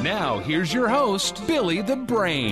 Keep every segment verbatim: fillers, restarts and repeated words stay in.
Now, here's your host, Billy the Brain.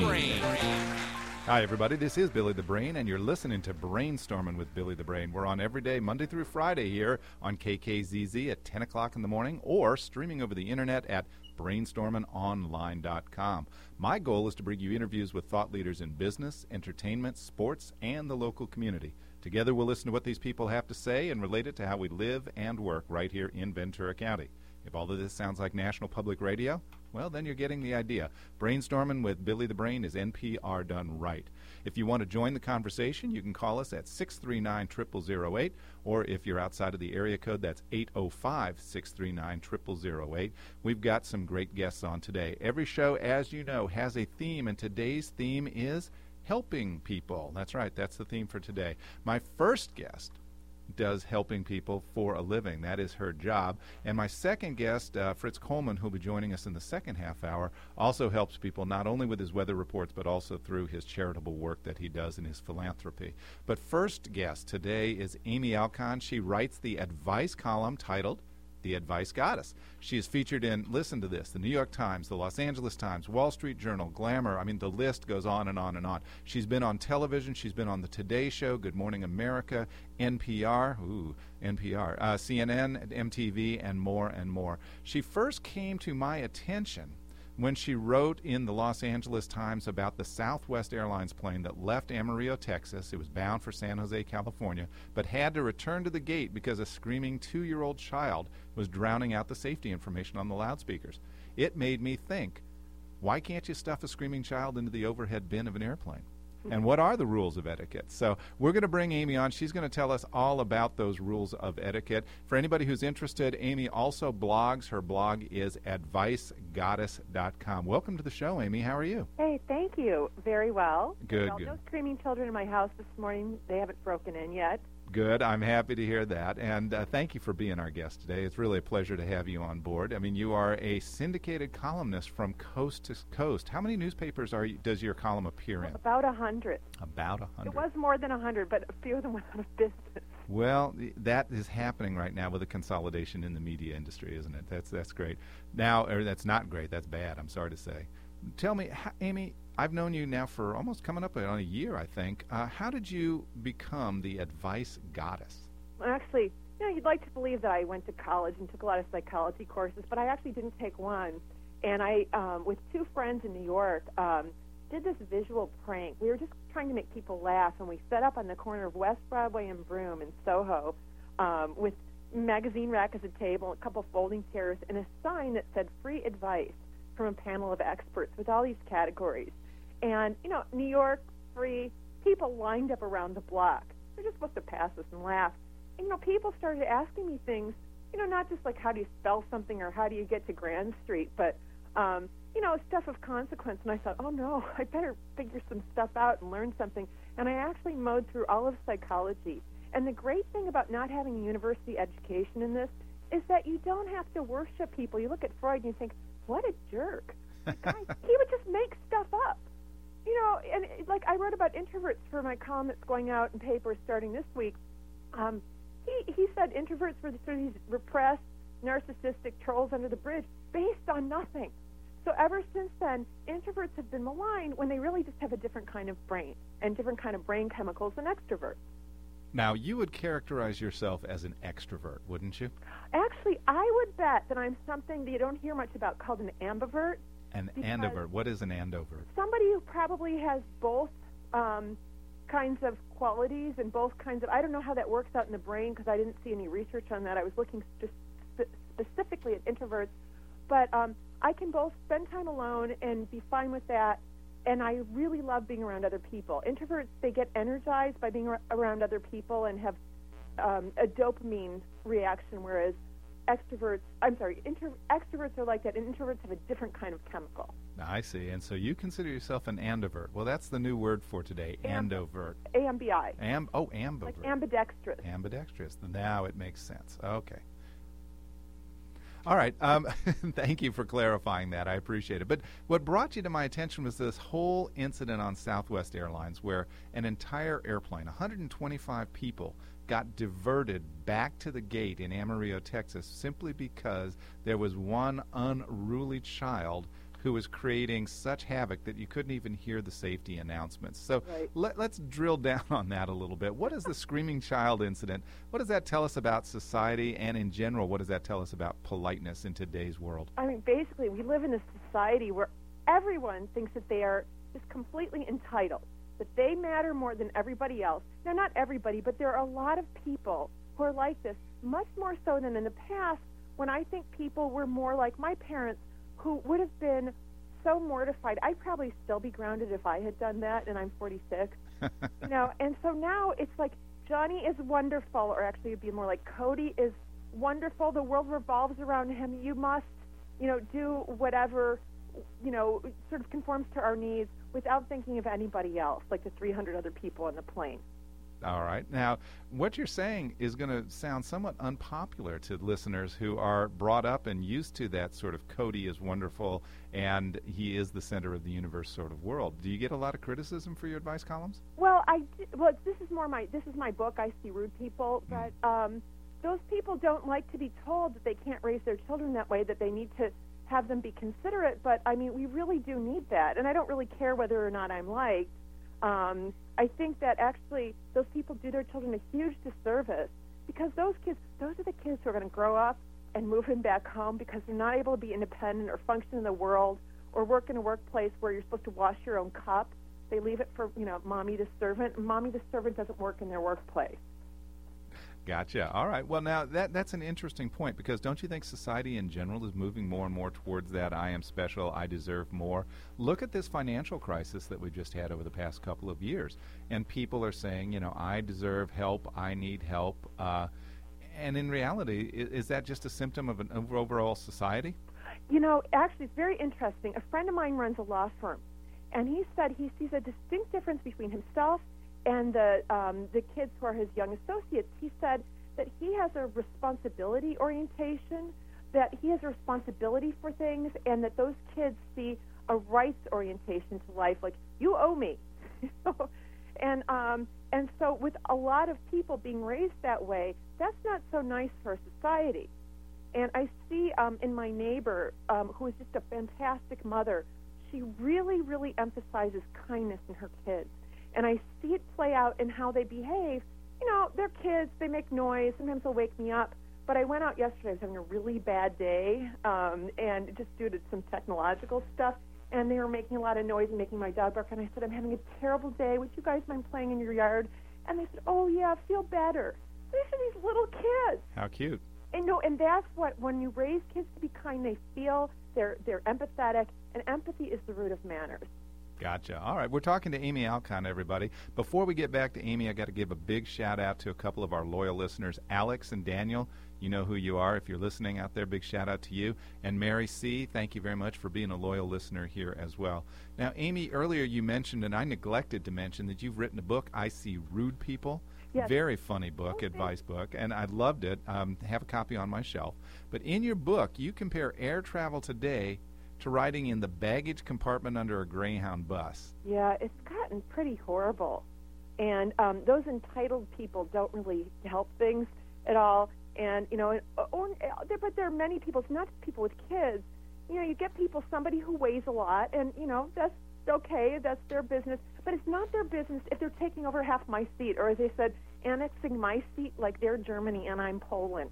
Hi, everybody. This is Billy the Brain, and you're listening to Brainstorming with Billy the Brain. We're on every day, Monday through Friday, here on K K Z Z at ten o'clock in the morning, or streaming over the internet at brainstorming online dot com. My goal is to bring you interviews with thought leaders in business, entertainment, sports, and the local community. Together, we'll listen to what these people have to say and relate it to how we live and work right here in Ventura County. If all of this sounds like National Public Radio, well, then you're getting the idea. Brainstorming with Billy the Brain is N P R done right. If you want to join the conversation, you can call us at six three nine, zero zero zero eight, or if you're outside of the area code, that's eight oh five, six three nine, zero zero zero eight. We've got some great guests on today. Every show, as you know, has a theme, and today's theme is helping people. That's right, that's the theme for today. My first guest does helping people for a living. That is her job. And my second guest, uh, Fritz Coleman, who'll be joining us in the second half hour, also helps people not only with his weather reports, but also through his charitable work that he does in his philanthropy. But first guest today is Amy Alcon. She writes the advice column titled The Advice Goddess. She is featured in, listen to this, the New York Times, the Los Angeles Times, Wall Street Journal, Glamour. I mean, the list goes on and on and on. She's been on television. She's been on the Today Show, Good Morning America, N P R, ooh, N P R, uh, C N N, M T V, and more and more. She first came to my attention when she wrote in the Los Angeles Times about the Southwest Airlines plane that left Amarillo, Texas. It was bound for San Jose, California, but had to return to the gate because a screaming two-year-old child was drowning out the safety information on the loudspeakers. It made me think, why can't you stuff a screaming child into the overhead bin of an airplane? And what are the rules of etiquette? So we're going to bring Amy on. She's going to tell us all about those rules of etiquette. For anybody who's interested, Amy also blogs. Her blog is advice goddess dot com. Welcome to the show, Amy. How are you? Hey, thank you. Very well. Good, well, good. No screaming children in my house this morning. They haven't broken in yet. Good. I'm happy to hear that. And uh, thank you for being our guest today. It's really a pleasure to have you on board. I mean, you are a syndicated columnist from coast to coast. How many newspapers are you, does your column appear in? About a hundred. About a hundred. It was more than a hundred, but a few of them went out of business. Well, that is happening right now with the consolidation in the media industry, isn't it? That's that's great. Now, or that's not great. That's bad. I'm sorry to say. Tell me, how, Amy, I've known you now for almost coming up on a year, I think. Uh, how did you become the advice goddess? Well, actually, you know, you'd like to believe that I went to college and took a lot of psychology courses, but I actually didn't take one. And I, um, with two friends in New York, um, did this visual prank. We were just trying to make people laugh, and we set up on the corner of West Broadway and Broome in Soho um, with magazine rack as a table, a couple folding chairs, and a sign that said free advice from a panel of experts with all these categories. And, you know, New York, free, people lined up around the block. They're just supposed to pass us and laugh. And, you know, people started asking me things, you know, not just like how do you spell something or how do you get to Grand Street, but, um, you know, stuff of consequence. And I thought, oh, no, I better figure some stuff out and learn something. And I actually mowed through all of psychology. And the great thing about not having a university education in this is that you don't have to worship people. You look at Freud and you think, what a jerk. Guy, he would just make stuff up. You know, and like I wrote about introverts for my column that's going out in papers starting this week. Um, he, he said introverts were sort of these repressed, narcissistic trolls under the bridge based on nothing. So ever since then, introverts have been maligned when they really just have a different kind of brain and different kind of brain chemicals than extroverts. Now, you would characterize yourself as an extrovert, wouldn't you? Actually, I would bet that I'm something that you don't hear much about called an ambivert. An andovert. What is an andovert? Somebody who probably has both um, kinds of qualities and both kinds of, I don't know how that works out in the brain because I didn't see any research on that. I was looking spe- specifically at introverts. But um, I can both spend time alone and be fine with that. And I really love being around other people. Introverts, they get energized by being ar- around other people and have um, a dopamine reaction, whereas extroverts, I'm sorry, intro, extroverts are like that, and introverts have a different kind of chemical. I see. And so you consider yourself an andovert. Well, that's the new word for today, Amb- andovert. A M B I. Am- oh, ambivert. Like ambidextrous. Ambidextrous. Now it makes sense. Okay. All right. Um, thank you for clarifying that. I appreciate it. But what brought you to my attention was this whole incident on Southwest Airlines where an entire airplane, one hundred twenty-five people, got diverted back to the gate in Amarillo, Texas, simply because there was one unruly child who was creating such havoc that you couldn't even hear the safety announcements. So Right. let, let's drill down on that a little bit. What is the Screaming Child incident? What does that tell us about society, and in general, what does that tell us about politeness in today's world? I mean, basically, we live in a society where everyone thinks that they are just completely entitled, that they matter more than everybody else. Now, not everybody, but there are a lot of people who are like this, much more so than in the past, when I think people were more like my parents, who would have been so mortified. I'd probably still be grounded if I had done that, and I'm forty-six. You know, and so now it's like Johnny is wonderful, or actually it'd be more like Cody is wonderful. The world revolves around him. You must, you know, do whatever, you know, sort of conforms to our needs without thinking of anybody else, like the three hundred other people on the plane. All right. Now, what you're saying is going to sound somewhat unpopular to listeners who are brought up and used to that sort of Cody is wonderful and he is the center of the universe sort of world. Do you get a lot of criticism for your advice columns? Well, I di- well, this is more my this is my book. I See Rude People, but um, those people don't like to be told that they can't raise their children that way, that they need to have them be considerate. But I mean, we really do need that, and I don't really care whether or not I'm liked. Um, I think that actually those people do their children a huge disservice, because those kids, those are the kids who are going to grow up and move in back home because they're not able to be independent or function in the world or work in a workplace where you're supposed to wash your own cup. They leave it for, you know, mommy the servant, and mommy the servant doesn't work in their workplace. Gotcha. All right. Well, now, that that's an interesting point, because don't you think society in general is moving more and more towards that I am special, I deserve more? Look at this financial crisis that we've just had over the past couple of years, and people are saying, you know, I deserve help, I need help. Uh, and in reality, is, is that just a symptom of an overall society? You know, actually, it's very interesting. A friend of mine runs a law firm, and he said he sees a distinct difference between himself and the um, the kids who are his young associates. He said that he has a responsibility orientation, that he has a responsibility for things, and that those kids see a rights orientation to life, like, you owe me. and um, and so with a lot of people being raised that way, that's not so nice for society. And I see um, in my neighbor, um, who is just a fantastic mother, she really, really emphasizes kindness in her kids. And I see it play out in how they behave. You know, they're kids, they make noise, sometimes they'll wake me up. But I went out yesterday, I was having a really bad day, um, and just due to some technological stuff, and they were making a lot of noise and making my dog bark, and I said, I'm having a terrible day, would you guys mind playing in your yard? And they said, oh yeah, feel better. These are these little kids. How cute. And no, and that's what, when you raise kids to be kind, they feel, they're they're empathetic, and empathy is the root of manners. Gotcha. All right. We're talking to Amy Alcon, everybody. Before we get back to Amy, I got to give a big shout out to a couple of our loyal listeners, Alex and Daniel. You know who you are. If you're listening out there, big shout out to you. And Mary C., thank you very much for being a loyal listener here as well. Now, Amy, earlier you mentioned, and I neglected to mention, that you've written a book, I See Rude People. Yes. Very funny book, Okay. advice book, and I loved it. Um, have a copy on my shelf. But in your book, you compare air travel today to riding in the baggage compartment under a Greyhound bus. Yeah, it's gotten pretty horrible. And um, those entitled people don't really help things at all. And, you know, and, or, there, but there are many people, it's not just people with kids. You know, you get people, somebody who weighs a lot, and, you know, that's okay, that's their business. But it's not their business if they're taking over half my seat, or as they said, annexing my seat like they're Germany and I'm Poland.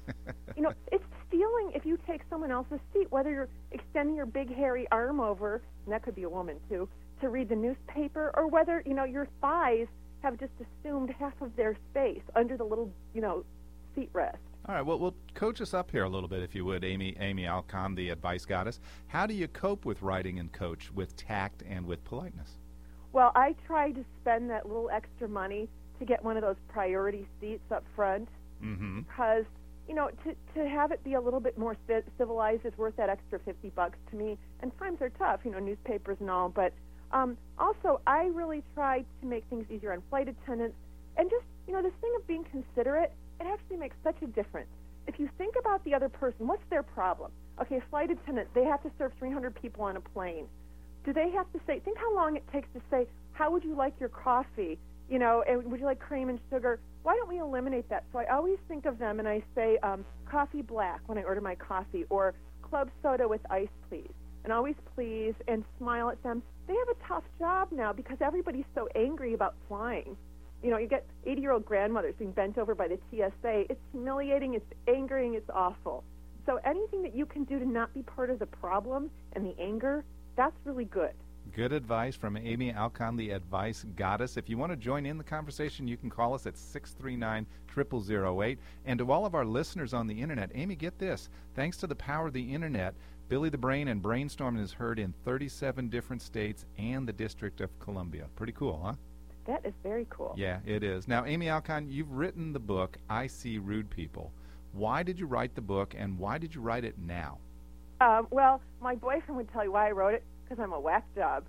You know, it's stealing if you take someone else's seat, whether you're extending your big hairy arm over, and that could be a woman too, to read the newspaper, or whether, you know, your thighs have just assumed half of their space under the little, you know, seat rest. All right, well, well, coach us up here a little bit, if you would, Amy Amy Alcon, the advice goddess. How do you cope with riding and coach with tact and with politeness? Well, I try to spend that little extra money to get one of those priority seats up front, Mm-hmm. because, you know, to, to have it be a little bit more ci- civilized is worth that extra fifty bucks to me. And times are tough, you know, newspapers and all. But um, also, I really try to make things easier on flight attendants. And just, you know, this thing of being considerate, it actually makes such a difference. If you think about the other person, what's their problem? Okay, flight attendant, they have to serve three hundred people on a plane. Do they have to say, think how long it takes to say, how would you like your coffee? You know, and would you like cream and sugar? Why don't we eliminate that? So I always think of them, and I say um, coffee black when I order my coffee, or club soda with ice, please. and always please and smile at them. They have a tough job now because everybody's so angry about flying. You know, you get eighty-year-old grandmothers being bent over by the T S A. It's humiliating, it's angering, it's awful. So anything that you can do to not be part of the problem and the anger, that's really good. Good advice from Amy Alcon, the Advice Goddess. If you want to join in the conversation, you can call us at six three nine, zero zero zero eight. And to all of our listeners on the Internet, Amy, get this. Thanks to the power of the Internet, Billy the Brain and Brainstorming is heard in thirty-seven different states and the District of Columbia. Pretty cool, huh? That is very cool. Yeah, it is. Now, Amy Alcon, you've written the book, I See Rude People. Why did you write the book, and why did you write it now? Uh, well, my boyfriend would tell you why I wrote it, because I'm a whack job.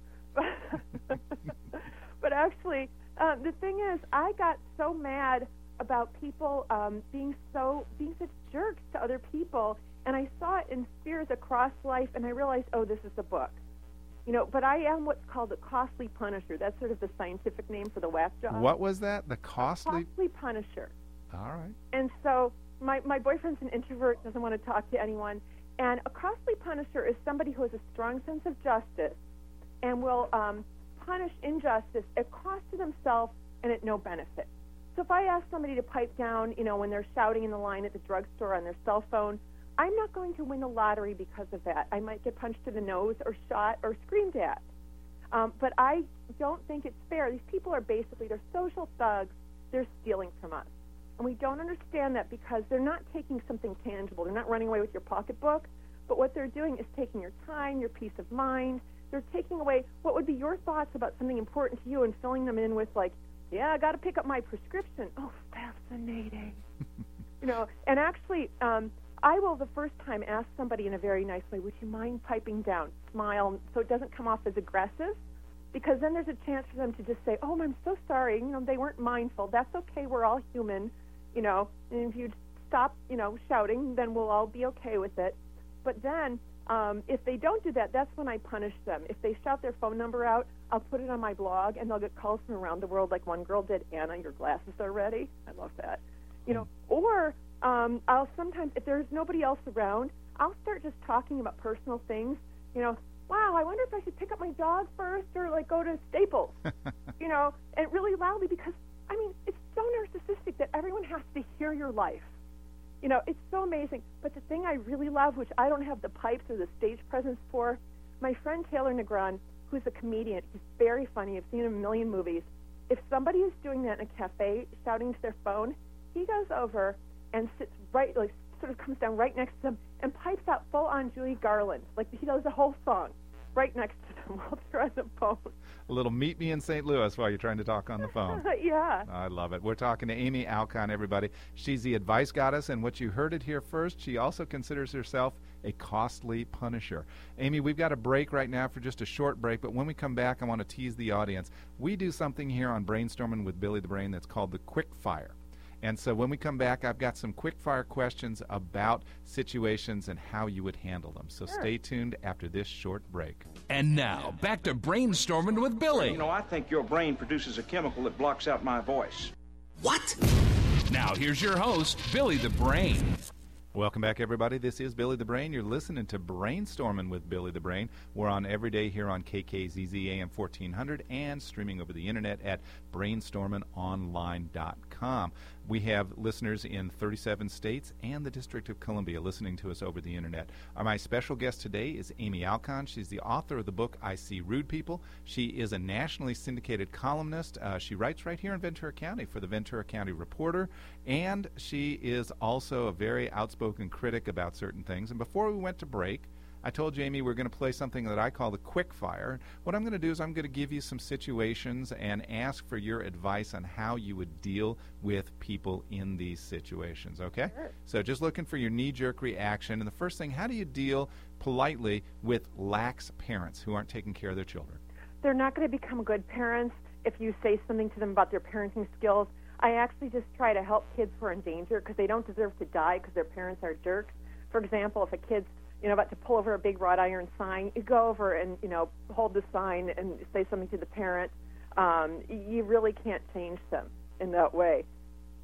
But actually, uh, the thing is, I got so mad about people um, being so being such jerks to other people, and I saw it in spheres across life, and I realized, oh, this is the book. You know, but I am what's called a costly punisher. That's sort of the scientific name for the whack job. What was that? The costly? A costly punisher. All right. And so my, my boyfriend's an introvert, doesn't want to talk to anyone. And a costly punisher is somebody who has a strong sense of justice and will um, punish injustice at cost to themselves and at no benefit. So if I ask somebody to pipe down, you know, when they're shouting in the line at the drugstore on their cell phone, I'm not going to win the lottery because of that. I might get punched in the nose or shot or screamed at. Um, but I don't think it's fair. These people are basically, they're social thugs. They're stealing from us. And we don't understand that because they're not taking something tangible. They're not running away with your pocketbook. But what they're doing is taking your time, your peace of mind. They're taking away what would be your thoughts about something important to you and filling them in with, like, yeah, I got to pick up my prescription. Oh, fascinating. You know, and actually, um, I will the first time ask somebody in a very nice way, would you mind piping down, smile, so it doesn't come off as aggressive? Because then there's a chance for them to just say, oh, I'm so sorry, you know, they weren't mindful. That's okay, we're all human, you know, and if you stop, you know, shouting, then we'll all be okay with it. But then um, if they don't do that, that's when I punish them. If they shout their phone number out, I'll put it on my blog, and they'll get calls from around the world, like one girl did, Anna, your glasses are ready. I love that. You know, or um, I'll sometimes, if there's nobody else around, I'll start just talking about personal things. You know, wow, I wonder if I should pick up my dog first or, like, go to Staples, you know, and really loudly because, I mean, it's so narcissistic that everyone has to hear your life. You know, it's so amazing. But the thing I really love, which I don't have the pipes or the stage presence for, my friend Taylor Negron, who's a comedian, he's very funny. I've seen him in a million movies. If somebody is doing that in a cafe, shouting to their phone, he goes over and sits right, like, sort of comes down right next to them and pipes out full-on Julie Garland. Like, he does the whole song right next to them while they're on the phone. A little meet me in Saint Louis while you're trying to talk on the phone. Yeah. I love it. We're talking to Amy Alcon, everybody. She's the Advice Goddess, and what you heard it here first, she also considers herself a costly punisher. Amy, we've got a break right now for just a short break, but when we come back, I want to tease the audience. We do something here on Brainstorming with Billy the Brain that's called the Quick Fire. And so when we come back, I've got some quick-fire questions about situations and how you would handle them. So Sure. stay tuned after this short break. And now, back to Brainstorming with Billy. You know, I think your brain produces a chemical that blocks out my voice. What? Now, here's your host, Billy the Brain. Welcome back, everybody. This is Billy the Brain. You're listening to Brainstorming with Billy the Brain. We're on every day here on K K Z Z A M fourteen hundred and streaming over the internet at brainstorming online dot com. We have listeners in thirty-seven states and the District of Columbia listening to us over the internet. Our, my special guest today is Amy Alcon. She's the author of the book I See Rude People. She is a nationally syndicated columnist. Uh, she writes right here in Ventura County for the Ventura County Reporter, and she is also a very outspoken critic about certain things. And before we went to break, I told Jamie we're going to play something that I call the quick fire. What I'm going to do is I'm going to give you some situations and ask for your advice on how you would deal with people in these situations, okay? Sure. So just looking for your knee-jerk reaction. And the first thing, how do you deal politely with lax parents who aren't taking care of their children? They're not going to become good parents if you say something to them about their parenting skills. I actually just try to help kids who are in danger because they don't deserve to die because their parents are jerks. For example, if a kid's you know, about to pull over a big wrought iron sign, you go over and, you know, hold the sign and say something to the parent. Um, you really can't change them in that way.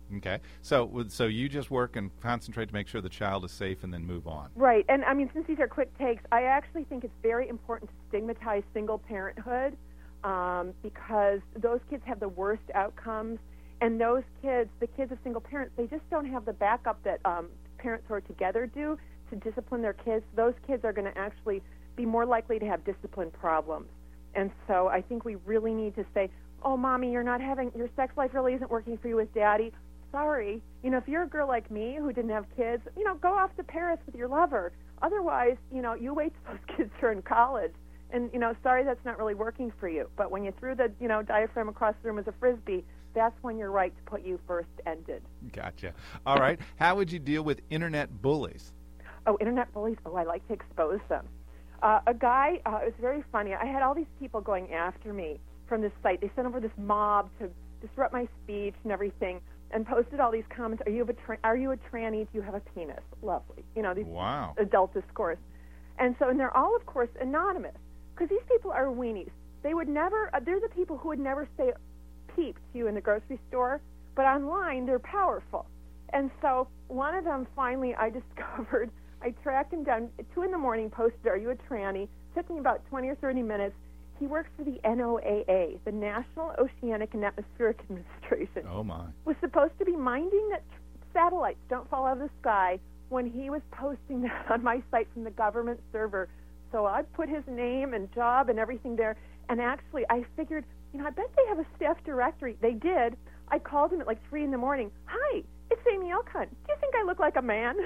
Okay. So with- so you just work and concentrate to make sure the child is safe and then move on. Right, and I mean, since these are quick takes, I actually think it's very important to stigmatize single parenthood um, because those kids have the worst outcomes, and those kids, the kids of single parents, they just don't have the backup that um, parents who are together do to discipline their kids. Those kids are going to actually be more likely to have discipline problems, and so I think we really need to say, "Oh, mommy, you're not having your sex life really isn't working for you with daddy." Sorry, you know, if you're a girl like me who didn't have kids, you know, go off to Paris with your lover. Otherwise, you know, you wait till those kids are in college. And, you know, sorry that's not really working for you. But when you threw the, you know, diaphragm across the room as a Frisbee, that's when your right to put you first ended. Gotcha. All right. How would you deal with Internet bullies? Oh, Internet bullies. Oh, I like to expose them. Uh, a guy, uh, it was very funny. I had all these people going after me from this site. They sent over this mob to disrupt my speech and everything, and posted all these comments. Are you a tra- are you a tranny? Do you have a penis? Lovely. You know, these Wow. adult discourse. And so, and they're all, of course, anonymous because these people are weenies. They would never, uh, they're the people who would never say peep to you in the grocery store, but online they're powerful. And so one of them finally I discovered, I tracked him down, at two in the morning, posted, are you a tranny? Took me about twenty or thirty minutes. He works for the N O A A, the National Oceanic and Atmospheric Administration. Oh, my. Was supposed to be minding that tr- satellites don't fall out of the sky when he was posting that on my site from the government server. So I put his name and job and everything there, and actually I figured, you know, I bet they have a staff directory. They did. I called him at like three in the morning. Hi, it's Amy Elkhunt. Do you think I look like a man?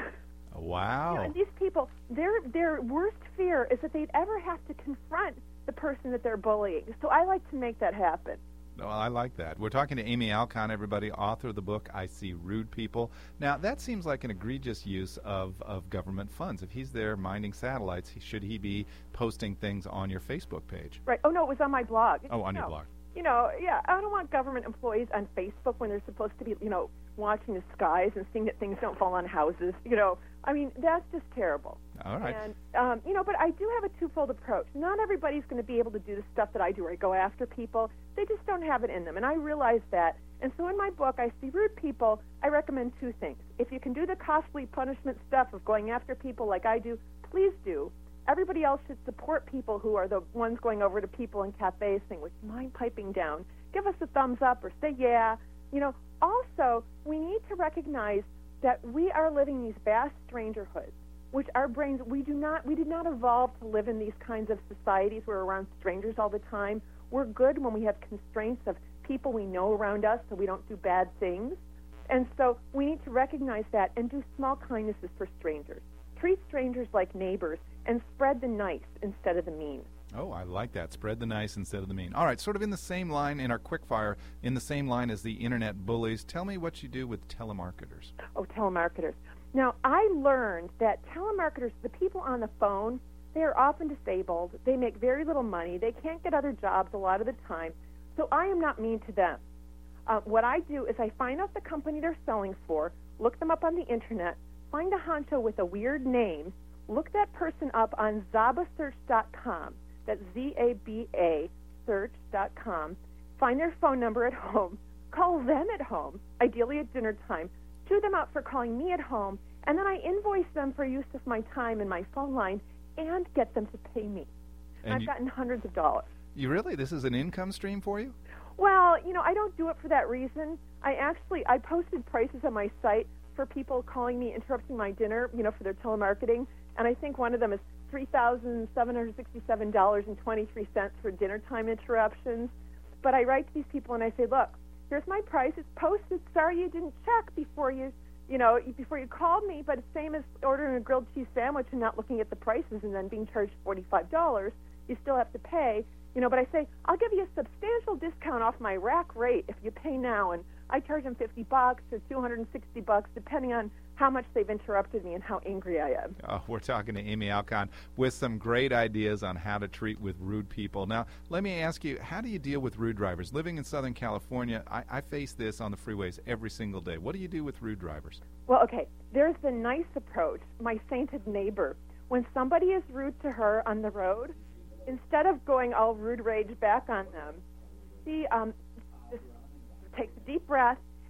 Wow. You know, and these people, their their worst fear is that they'd ever have to confront the person that they're bullying. So I like to make that happen. Well, I like that. We're talking to Amy Alcon, everybody, author of the book, I See Rude People. Now, that seems like an egregious use of, of government funds. If he's there minding satellites, he, should he be posting things on your Facebook page? Right. Oh, no, it was on my blog. Oh, on no. your blog. You know, yeah, I don't want government employees on Facebook when they're supposed to be, you know, watching the skies and seeing that things don't fall on houses. You know, I mean, that's just terrible. All right. And, um, you know, but I do have a twofold approach. Not everybody's going to be able to do the stuff that I do where I go after people. They just don't have it in them, and I realize that. And so in my book, I See Rude People, I recommend two things. If you can do the costly punishment stuff of going after people like I do, please do. Everybody else should support people who are the ones going over to people in cafes saying, would you mind piping down? Give us a thumbs up or say yeah. You know, also, we need to recognize that we are living these vast strangerhoods, which our brains, we do not, we did not evolve to live in these kinds of societies where we're around strangers all the time. We're good when we have constraints of people we know around us so we don't do bad things. And so we need to recognize that and do small kindnesses for strangers. Treat strangers like neighbors and spread the nice instead of the mean. Oh, I like that. Spread the nice instead of the mean. All right, sort of in the same line, in our quickfire, in the same line as the internet bullies, tell me what you do with telemarketers. Oh, telemarketers. Now, I learned that telemarketers, the people on the phone, they are often disabled. They make very little money. They can't get other jobs a lot of the time. So I am not mean to them. Uh, what I do is I find out the company they're selling for, look them up on the internet, find a honcho with a weird name, look that person up on zaba search dot com. That's Z A B A search dot com. Find their phone number at home. Call them at home, ideally at dinner time. Chew them out for calling me at home. And then I invoice them for use of my time and my phone line and get them to pay me. And I've you, gotten hundreds of dollars. You really? This is an income stream for you? Well, you know, I don't do it for that reason. I actually, I posted prices on my site for people calling me, interrupting my dinner, you know, for their telemarketing. And I think one of them is three thousand seven hundred sixty-seven dollars and twenty-three cents for dinner time interruptions. But I write to these people and I say, look, here's my price. It's posted. Sorry you didn't check before you, you know, before you called me. But it's same as ordering a grilled cheese sandwich and not looking at the prices and then being charged forty-five dollars. You still have to pay. You know, but I say, I'll give you a substantial discount off my rack rate if you pay now. And I charge them fifty bucks or two hundred sixty bucks, depending on how much they've interrupted me and how angry I am. Oh, we're talking to Amy Alcon with some great ideas on how to treat with rude people. Now, let me ask you, how do you deal with rude drivers? Living in Southern California, I, I face this on the freeways every single day. What do you do with rude drivers? Well, okay, there's the nice approach, my sainted neighbor. When somebody is rude to her on the road, instead of going all rude rage back on them, she um, just takes a deep breath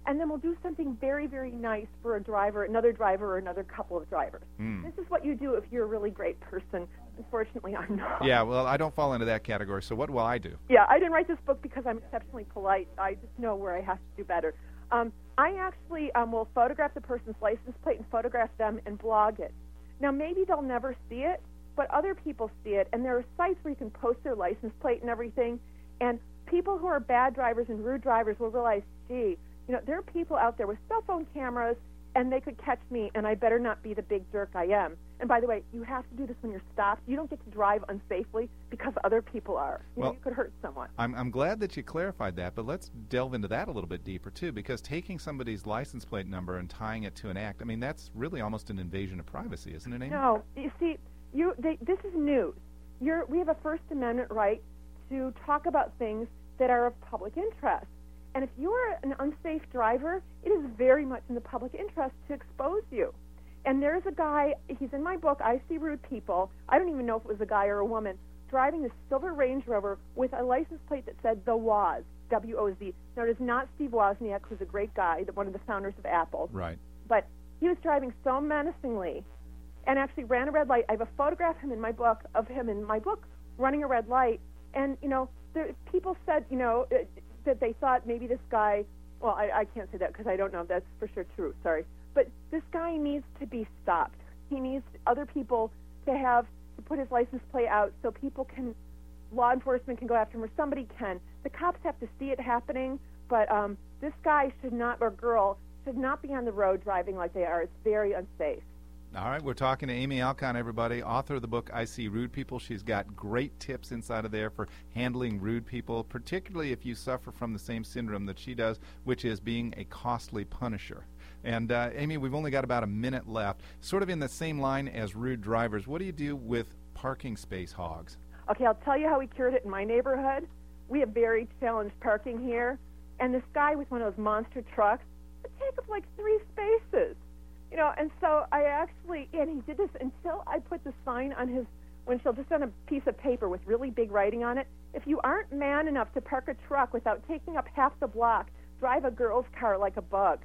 and then we'll do something very, very nice for a driver, another driver, or another couple of drivers. Mm. This is what you do if you're a really great person. Unfortunately, I'm not. Yeah, well, I don't fall into that category, so what will I do? Yeah, I didn't write this book because I'm exceptionally polite. I just know where I have to do better. Um, I actually um, will photograph the person's license plate and photograph them and blog it. Now, maybe they'll never see it, but other people see it, and there are sites where you can post their license plate and everything, and people who are bad drivers and rude drivers will realize, gee, you know, there are people out there with cell phone cameras, and they could catch me, and I better not be the big jerk I am. And by the way, you have to do this when you're stopped. You don't get to drive unsafely because other people are. You Well, know, you could hurt someone. I'm, I'm glad that you clarified that, but let's delve into that a little bit deeper, too, because taking somebody's license plate number and tying it to an act, I mean, that's really almost an invasion of privacy, isn't it, Amy? No, you see, you they, this is news. You're, we have a First Amendment right to talk about things that are of public interest. And if you're an unsafe driver, it is very much in the public interest to expose you. And there's a guy, he's in my book, I See Rude People. I don't even know if it was a guy or a woman, driving this silver Range Rover with a license plate that said The Woz, W O Z. Now, it is not Steve Wozniak, who's a great guy, one of the founders of Apple. Right. But he was driving so menacingly and actually ran a red light. I have a photograph of him in my book, of him in my book, running a red light. And, you know, there, people said, you know, uh, that they thought maybe this guy, well, I, I can't say that because I don't know if that's for sure true, sorry. But this guy needs to be stopped. He needs other people to have, to put his license plate out so people can, law enforcement can go after him, or somebody can. The cops have to see it happening, but um, this guy should not, or girl, should not be on the road driving like they are. It's very unsafe. All right, we're talking to Amy Alcon, everybody, author of the book I See Rude People. She's got great tips inside of there for handling rude people, particularly if you suffer from the same syndrome that she does, which is being a costly punisher. And, uh, Amy, we've only got about a minute left. Sort of in the same line as rude drivers, what do you do with parking space hogs? Okay, I'll tell you how we cured it in my neighborhood. We have very challenged parking here, and this guy with one of those monster trucks would take up like three spaces. You know, and so I actually, and he did this until I put the sign on his windshield, just on a piece of paper with really big writing on it. If you aren't man enough to park a truck without taking up half the block, drive a girl's car like a bug.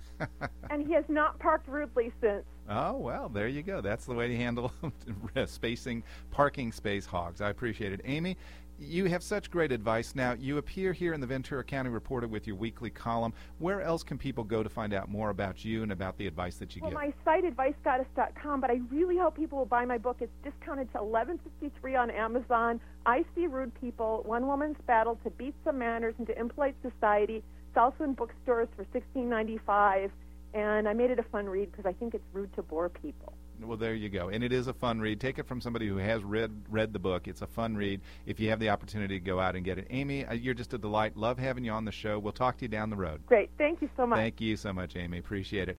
And he has not parked rudely since. Oh, well, there you go. That's the way to handle spacing parking space hogs. I appreciate it. Amy, you have such great advice. Now, you appear here in the Ventura County Reporter with your weekly column. Where else can people go to find out more about you and about the advice that you well, give? Well, my site, advice goddess dot com, but I really hope people will buy my book. It's discounted to eleven fifty-three on Amazon. I See Rude People, One Woman's Battle to Beat Some Manners into Impolite Society. It's also in bookstores for sixteen ninety-five, and I made it a fun read because I think it's rude to bore people. Well, there you go. And it is a fun read. Take it from somebody who has read read the book. It's a fun read if you have the opportunity to go out and get it. Amy, you're just a delight. Love having you on the show. We'll talk to you down the road. Great. Thank you so much. Thank you so much, Amy. Appreciate it.